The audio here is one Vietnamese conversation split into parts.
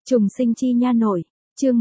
Trùng sinh chi nha nội, chương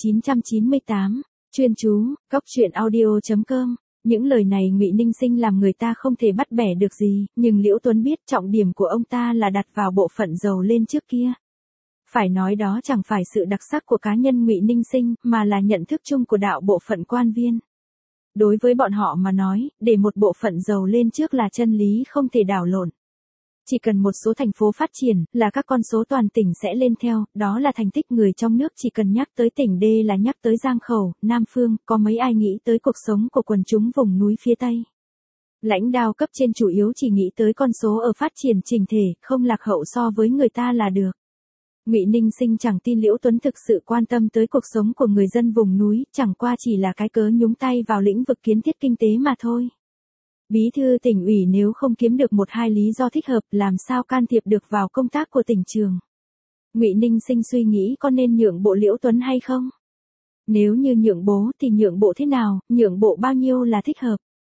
1998, chuyên chú, góc truyện audio.com. Những lời này Ngụy Ninh Sinh làm người ta không thể bắt bẻ được gì, nhưng Liễu Tuấn biết trọng điểm của ông ta là đặt vào bộ phận giàu lên trước kia. Phải nói đó chẳng phải sự đặc sắc của cá nhân Ngụy Ninh Sinh, mà là nhận thức chung của đạo bộ phận quan viên. Đối với bọn họ mà nói, để một bộ phận giàu lên trước là chân lý không thể đảo lộn. Chỉ cần một số thành phố phát triển, là các con số toàn tỉnh sẽ lên theo, đó là thành tích người trong nước. Chỉ cần nhắc tới tỉnh D là nhắc tới Giang Khẩu, Nam Phương, có mấy ai nghĩ tới cuộc sống của quần chúng vùng núi phía Tây. Lãnh đạo cấp trên chủ yếu chỉ nghĩ tới con số ở phát triển chỉnh thể, không lạc hậu so với người ta là được. Ngụy Ninh Sinh chẳng tin Liễu Tuấn thực sự quan tâm tới cuộc sống của người dân vùng núi, chẳng qua chỉ là cái cớ nhúng tay vào lĩnh vực kiến thiết kinh tế mà thôi. Bí thư tỉnh ủy nếu không kiếm được một hai lý do thích hợp, làm sao can thiệp được vào công tác của tỉnh trường. Ngụy Ninh Sinh suy nghĩ có nên nhượng bộ Liễu Tuấn hay không? Nếu như nhượng bộ thì nhượng bộ thế nào, nhượng bộ bao nhiêu là thích hợp?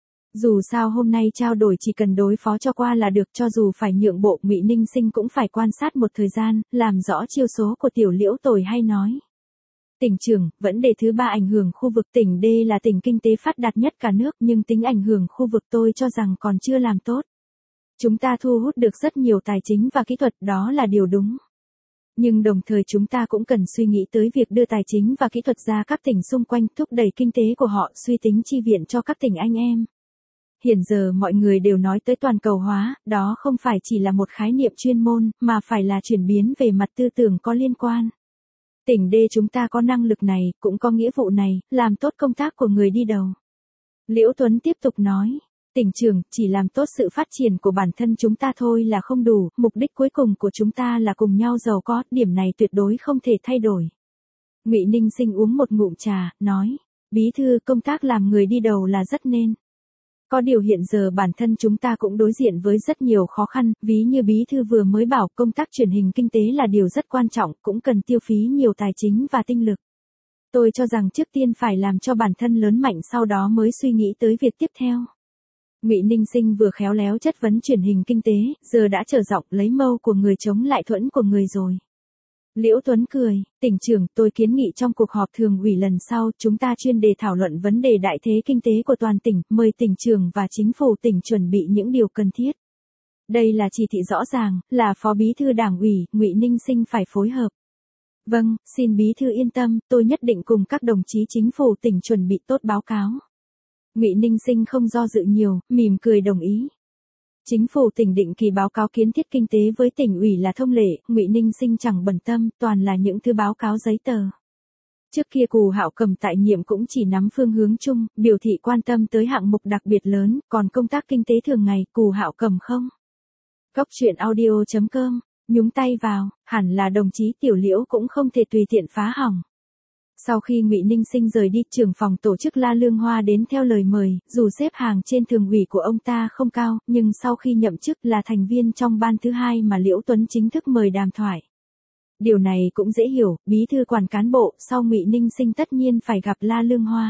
Dù sao hôm nay trao đổi chỉ cần đối phó cho qua là được, cho dù phải nhượng bộ Ngụy Ninh Sinh cũng phải quan sát một thời gian, làm rõ chiêu số của tiểu Liễu Tồi hay nói. Tỉnh trưởng, vấn đề thứ ba ảnh hưởng khu vực. Tỉnh D là tỉnh kinh tế phát đạt nhất cả nước, nhưng tính ảnh hưởng khu vực tôi cho rằng còn chưa làm tốt. Chúng ta thu hút được rất nhiều tài chính và kỹ thuật, đó là điều đúng. Nhưng đồng thời chúng ta cũng cần suy nghĩ tới việc đưa tài chính và kỹ thuật ra các tỉnh xung quanh, thúc đẩy kinh tế của họ, suy tính chi viện cho các tỉnh anh em. Hiện giờ mọi người đều nói tới toàn cầu hóa, đó không phải chỉ là một khái niệm chuyên môn, mà phải là chuyển biến về mặt tư tưởng có liên quan. Tỉnh D chúng ta có năng lực này, cũng có nghĩa vụ này, làm tốt công tác của người đi đầu. Liễu Tuấn tiếp tục nói, tỉnh trưởng, chỉ làm tốt sự phát triển của bản thân chúng ta thôi là không đủ, mục đích cuối cùng của chúng ta là cùng nhau giàu có, điểm này tuyệt đối không thể thay đổi. Ngụy Ninh Sinh uống một ngụm trà, nói, bí thư, công tác làm người đi đầu là rất nên. Có điều hiện giờ bản thân chúng ta cũng đối diện với rất nhiều khó khăn, ví như bí thư vừa mới bảo công tác truyền hình kinh tế là điều rất quan trọng, cũng cần tiêu phí nhiều tài chính và tinh lực. Tôi cho rằng trước tiên phải làm cho bản thân lớn mạnh, sau đó mới suy nghĩ tới việc tiếp theo. Ngụy Ninh Sinh vừa khéo léo chất vấn truyền hình kinh tế, giờ đã trở giọng lấy mâu của người chống lại thuẫn của người rồi. Liễu Tuấn cười, tỉnh trưởng, tôi kiến nghị trong cuộc họp thường ủy lần sau, chúng ta chuyên đề thảo luận vấn đề đại thế kinh tế của toàn tỉnh, mời tỉnh trưởng và chính phủ tỉnh chuẩn bị những điều cần thiết. Đây là chỉ thị rõ ràng, là phó bí thư đảng ủy, Ngụy Ninh Sinh phải phối hợp. Vâng, xin bí thư yên tâm, tôi nhất định cùng các đồng chí chính phủ tỉnh chuẩn bị tốt báo cáo. Ngụy Ninh Sinh không do dự nhiều, mỉm cười đồng ý. Chính phủ tỉnh định kỳ báo cáo kiến thiết kinh tế với tỉnh ủy là thông lệ, Ngụy Ninh Sinh chẳng bận tâm, toàn là những thứ báo cáo giấy tờ. Trước kia Cù Hạo Cầm tại nhiệm cũng chỉ nắm phương hướng chung, biểu thị quan tâm tới hạng mục đặc biệt lớn, còn công tác kinh tế thường ngày, Cù Hạo Cầm không. Góc truyện audio.com, nhúng tay vào, hẳn là đồng chí Tiểu Liễu cũng không thể tùy tiện phá hỏng. Sau khi Ngụy Ninh Sinh rời đi, trưởng phòng tổ chức La Lương Hoa đến theo lời mời, dù xếp hàng trên thường ủy của ông ta không cao, nhưng sau khi nhậm chức là thành viên trong ban thứ hai mà Liễu Tuấn chính thức mời đàm thoại. Điều này cũng dễ hiểu, bí thư quản cán bộ, sau Ngụy Ninh Sinh tất nhiên phải gặp La Lương Hoa.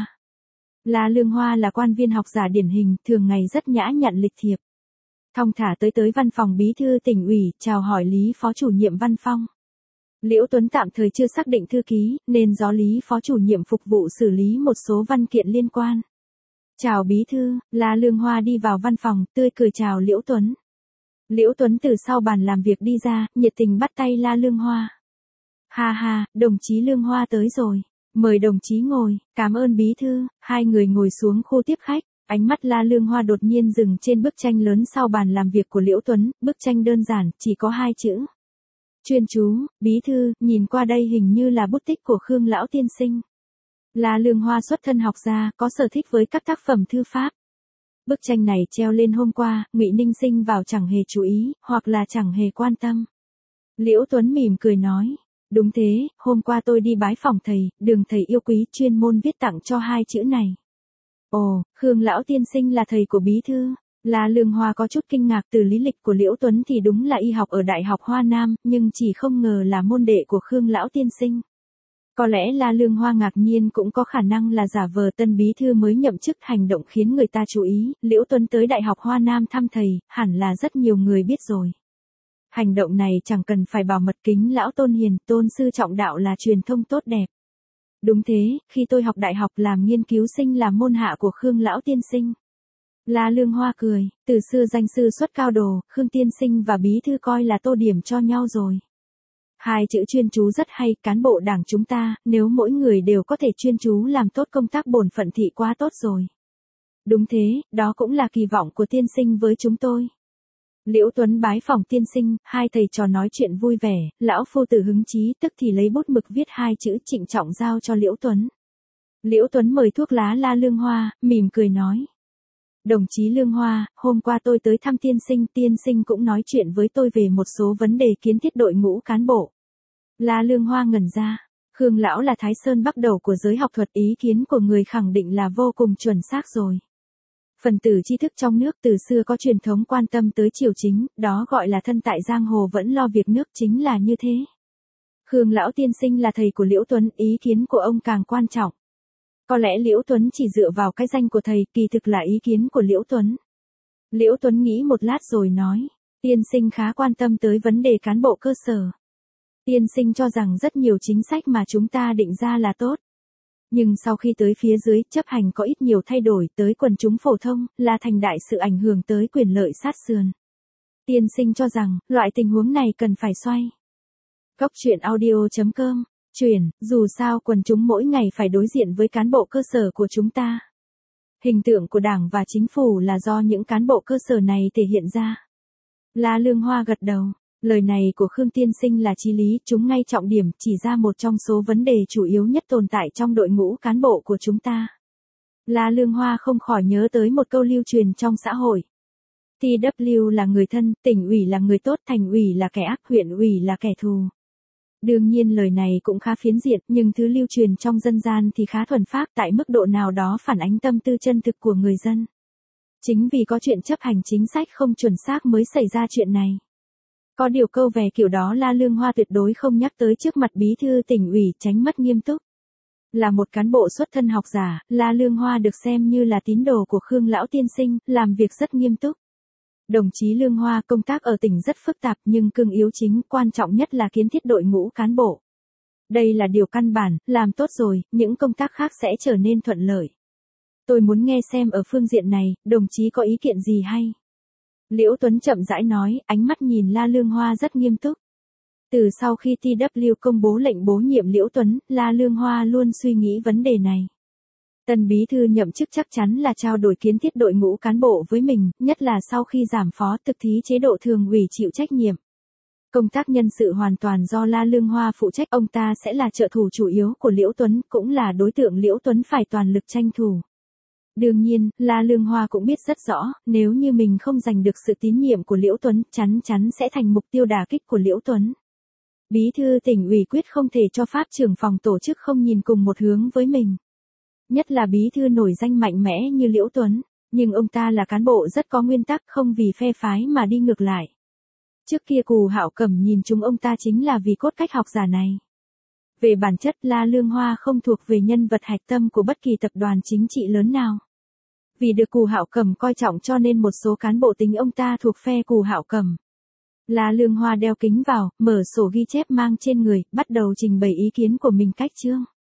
La Lương Hoa là quan viên học giả điển hình, thường ngày rất nhã nhặn lịch thiệp. Thong thả tới văn phòng bí thư tỉnh ủy, chào hỏi Lý phó chủ nhiệm văn phòng. Liễu Tuấn tạm thời chưa xác định thư ký, nên do Lý phó chủ nhiệm phục vụ xử lý một số văn kiện liên quan. Chào bí thư, La Lương Hoa đi vào văn phòng, tươi cười chào Liễu Tuấn. Liễu Tuấn từ sau bàn làm việc đi ra, nhiệt tình bắt tay La Lương Hoa. Ha ha, đồng chí Lương Hoa tới rồi, mời đồng chí ngồi, cảm ơn bí thư. Hai người ngồi xuống khu tiếp khách, ánh mắt La Lương Hoa đột nhiên dừng trên bức tranh lớn sau bàn làm việc của Liễu Tuấn, bức tranh đơn giản, chỉ có hai chữ. Chuyên chú, bí thư, nhìn qua đây hình như là bút tích của Khương lão tiên sinh. La Lương Hoa xuất thân học gia, có sở thích với các tác phẩm thư pháp. Bức tranh này treo lên hôm qua, Ngụy Ninh Sinh vào chẳng hề chú ý, hoặc là chẳng hề quan tâm. Liễu Tuấn mỉm cười nói, đúng thế, hôm qua tôi đi bái phòng thầy, Đường thầy yêu quý, chuyên môn viết tặng cho hai chữ này. Ồ, Khương lão tiên sinh là thầy của bí thư. La Lương Hoa có chút kinh ngạc, từ lý lịch của Liễu Tuấn thì đúng là y học ở Đại học Hoa Nam, nhưng chỉ không ngờ là môn đệ của Khương lão tiên sinh. Có lẽ La Lương Hoa ngạc nhiên cũng có khả năng là giả vờ tân bí thư mới nhậm chức, hành động khiến người ta chú ý. Liễu Tuấn tới Đại học Hoa Nam thăm thầy, hẳn là rất nhiều người biết rồi. Hành động này chẳng cần phải bảo mật, kính lão tôn hiền, tôn sư trọng đạo là truyền thông tốt đẹp. Đúng thế, khi tôi học đại học làm nghiên cứu sinh là môn hạ của Khương lão tiên sinh. La Lương Hoa cười, từ xưa danh sư xuất cao đồ, Khương tiên sinh và bí thư coi là tô điểm cho nhau rồi. Hai chữ chuyên chú rất hay, cán bộ đảng chúng ta, nếu mỗi người đều có thể chuyên chú làm tốt công tác bổn phận thì quá tốt rồi. Đúng thế, đó cũng là kỳ vọng của tiên sinh với chúng tôi. Liễu Tuấn bái phòng tiên sinh, hai thầy trò nói chuyện vui vẻ, lão phu tử hứng chí tức thì lấy bút mực viết hai chữ trịnh trọng giao cho Liễu Tuấn. Liễu Tuấn mời thuốc lá La Lương Hoa, mỉm cười nói. Đồng chí Lương Hoa, hôm qua tôi tới thăm tiên sinh cũng nói chuyện với tôi về một số vấn đề kiến thiết đội ngũ cán bộ. La Lương Hoa ngẩn ra, Khương lão là Thái Sơn bắt đầu của giới học thuật, ý kiến của người khẳng định là vô cùng chuẩn xác rồi. Phần tử tri thức trong nước từ xưa có truyền thống quan tâm tới triều chính, đó gọi là thân tại giang hồ vẫn lo việc nước, chính là như thế. Khương lão tiên sinh là thầy của Liễu Tuấn, ý kiến của ông càng quan trọng. Có lẽ Liễu Tuấn chỉ dựa vào cái danh của thầy, kỳ thực là ý kiến của Liễu Tuấn. Liễu Tuấn nghĩ một lát rồi nói, tiên sinh khá quan tâm tới vấn đề cán bộ cơ sở. Tiên sinh cho rằng rất nhiều chính sách mà chúng ta định ra là tốt. Nhưng sau khi tới phía dưới, chấp hành có ít nhiều thay đổi, tới quần chúng phổ thông, là thành đại sự ảnh hưởng tới quyền lợi sát sườn. Tiên sinh cho rằng, loại tình huống này cần phải xoay. Góc truyện audio.com, chuyển, dù sao quần chúng mỗi ngày phải đối diện với cán bộ cơ sở của chúng ta. Hình tượng của Đảng và Chính phủ là do những cán bộ cơ sở này thể hiện ra. La Lương Hoa gật đầu. Lời này của Khương tiên sinh là chí lý, chúng ngay trọng điểm, chỉ ra một trong số vấn đề chủ yếu nhất tồn tại trong đội ngũ cán bộ của chúng ta. La Lương Hoa không khỏi nhớ tới một câu lưu truyền trong xã hội. TW là người thân, tỉnh ủy là người tốt, thành ủy là kẻ ác, huyện ủy là kẻ thù. Đương nhiên lời này cũng khá phiến diện, nhưng thứ lưu truyền trong dân gian thì khá thuần phác, tại mức độ nào đó phản ánh tâm tư chân thực của người dân. Chính vì có chuyện chấp hành chính sách không chuẩn xác mới xảy ra chuyện này. Có điều câu về kiểu đó La Lương Hoa tuyệt đối không nhắc tới trước mặt bí thư tỉnh ủy, tránh mất nghiêm túc. Là một cán bộ xuất thân học giả, La Lương Hoa được xem như là tín đồ của Khương lão tiên sinh, làm việc rất nghiêm túc. Đồng chí Lương Hoa công tác ở tỉnh rất phức tạp nhưng cương yếu chính, quan trọng nhất là kiến thiết đội ngũ cán bộ. Đây là điều căn bản, làm tốt rồi, những công tác khác sẽ trở nên thuận lợi. Tôi muốn nghe xem ở phương diện này, đồng chí có ý kiện gì hay? Liễu Tuấn chậm rãi nói, ánh mắt nhìn La Lương Hoa rất nghiêm túc. Từ sau khi TW công bố lệnh bổ nhiệm Liễu Tuấn, La Lương Hoa luôn suy nghĩ vấn đề này. Tân bí thư nhậm chức chắc chắn là trao đổi kiến thiết đội ngũ cán bộ với mình, nhất là sau khi giảm phó thực thí chế độ thường ủy chịu trách nhiệm. Công tác nhân sự hoàn toàn do La Lương Hoa phụ trách, ông ta sẽ là trợ thủ chủ yếu của Liễu Tuấn, cũng là đối tượng Liễu Tuấn phải toàn lực tranh thủ. Đương nhiên, La Lương Hoa cũng biết rất rõ, nếu như mình không giành được sự tín nhiệm của Liễu Tuấn, chắn chắn sẽ thành mục tiêu đả kích của Liễu Tuấn. Bí thư tỉnh ủy quyết không thể cho pháp trưởng phòng tổ chức không nhìn cùng một hướng với mình. Nhất là bí thư nổi danh mạnh mẽ như Liễu Tuấn, nhưng ông ta là cán bộ rất có nguyên tắc, không vì phe phái mà đi ngược lại. Trước kia Cù Hạo Cẩm nhìn chúng ông ta chính là vì cốt cách học giả này. Về bản chất, La Lương Hoa không thuộc về nhân vật hạch tâm của bất kỳ tập đoàn chính trị lớn nào. Vì được Cù Hạo Cẩm coi trọng cho nên một số cán bộ tính ông ta thuộc phe Cù Hạo Cẩm. La Lương Hoa đeo kính vào, mở sổ ghi chép mang trên người, bắt đầu trình bày ý kiến của mình cách chương.